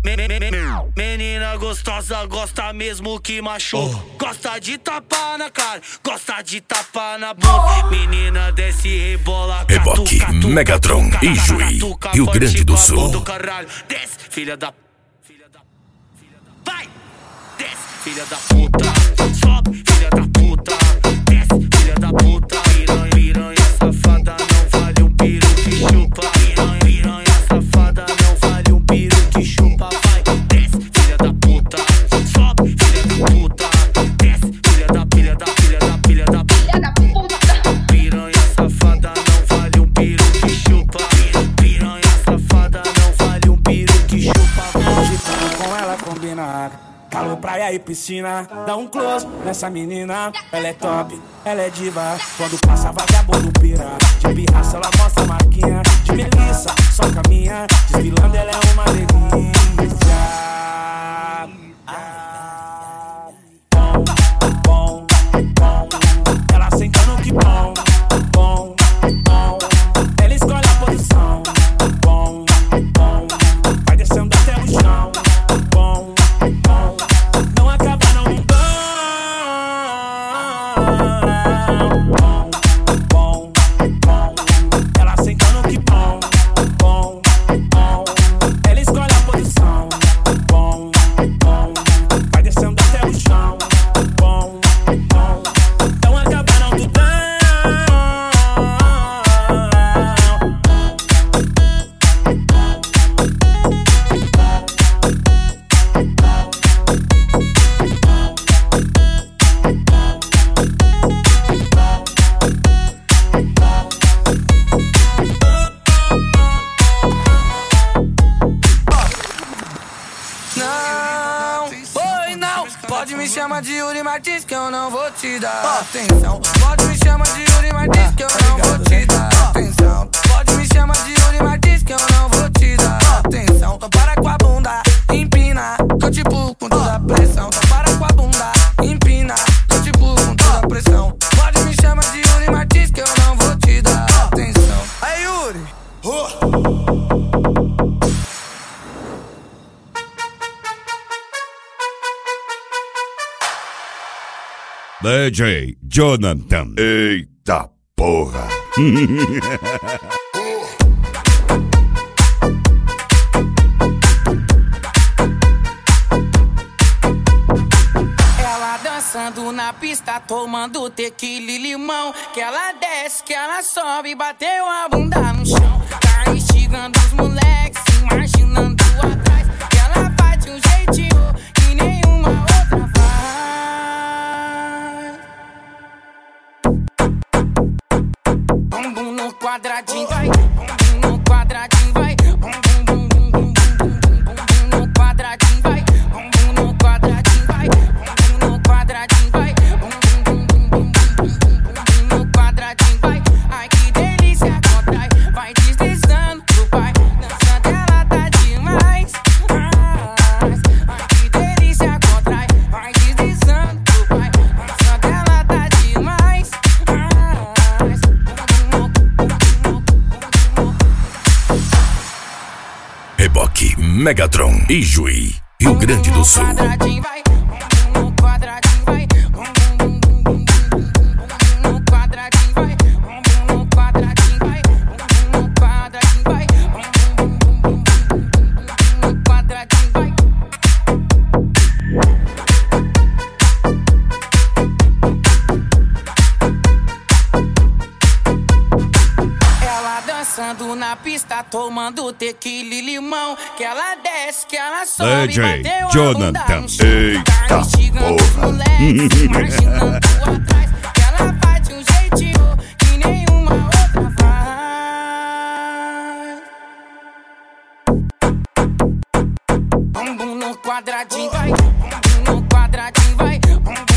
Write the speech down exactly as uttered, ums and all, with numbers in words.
Menina gostosa, gosta mesmo que machuca. oh. Gosta de tapar na cara, gosta de tapar na bunda. Menina desce e rebola. Reboque, Megatron e Juí, Rio Grande do Sul. Desce, filha da... Vai! Desce, filha da puta. Sobe, filha da puta. Desce, filha da puta. Piranha, piranha safada, não vale um piro que chupa. Piranha, piranha safada, não vale um piro que chupa. Vai, desce, filha da puta. Sobe, filha da puta. Desce, filha da, filha da, filha da, filha da, filha da puta. Piranha safada, não vale um piro que chupa. Piranha safada, não vale um piro que chupa. Agitando com ela combinada. Calor, praia e piscina, dá um close nessa menina. Ela é top, ela é diva. Quando passa vagabundo pira. De pirraça ela mostra a marquinha. De Melissa, só caminha. Desfilando ela é uma delícia. Bom, bom, bom. Ela sentando que bom. Bom, bom. Ela escolhe a posição. Bom, bom. Vai descendo até o chão. Bom, bom. Não acaba não bom. Bom, bom, bom. Ela sentando que bom. Bom, bom. Ela escolhe a posição. Bom, bom. Vai descendo até o chão. Bom, bom. Não acaba não tudão. Não, oi não. Pode me chamar de Yuri Martins que eu não vou te dar atenção. Pode me chamar de Yuri Martins que eu não vou te dar atenção. Pode me chamar de Yuri Martins que eu não vou te dar atenção. Então para com a bunda, empina, que eu te pulo com toda a pressão. Então para com a bunda, empina, que eu te pulo com toda a pressão. Pode me chamar de Yuri Martins que eu não vou te dar atenção. Aí Yuri, D J Jonathan. Eita porra. ela dançando na pista, tomando tequila e limão. Que ela desce, que ela sobe, bateu a bunda no chão. Tá instigando os moleques, se imaginando atrás. Que ela vai de um jeitinho que nenhuma outra faz. Bumbum no quadradinho, vai. Bumbum no quadradinho, vai. Bumbum, bum, bum, bum, bum, bum, bum no quadradinho, vai. Bumbum no quadradinho, vai. Bumbum no quadradinho, vai. Bumbum, bum, bum, bum, bum, bum, bum no quadradinho, vai. Ai que delícia, contrai, vai deslizando pro pai. Dançando ela tá demais. Ai que delícia, contrai, vai deslizando pro pai. Dançando ela tá demais. Reboque, Megatron e Juí, Rio Grande do Sul. Quadradinho, vai. No quadradinho, vai. No quadradinho, vai. No quadradinho, vai. No quadradinho, vai. No quadradinho, vai. Ela dançando na pista, tomando tequila e limão. Que ela desce, que ela sobe, D J bateu a Jonathan. bunda no chão. Eita Tá instigando os porra. moleques, se imaginando atrás. Que ela vai de um jeitinho que nenhuma outra faz. Bumbum no quadradinho, vai. Bumbum no quadradinho, vai. Bumbum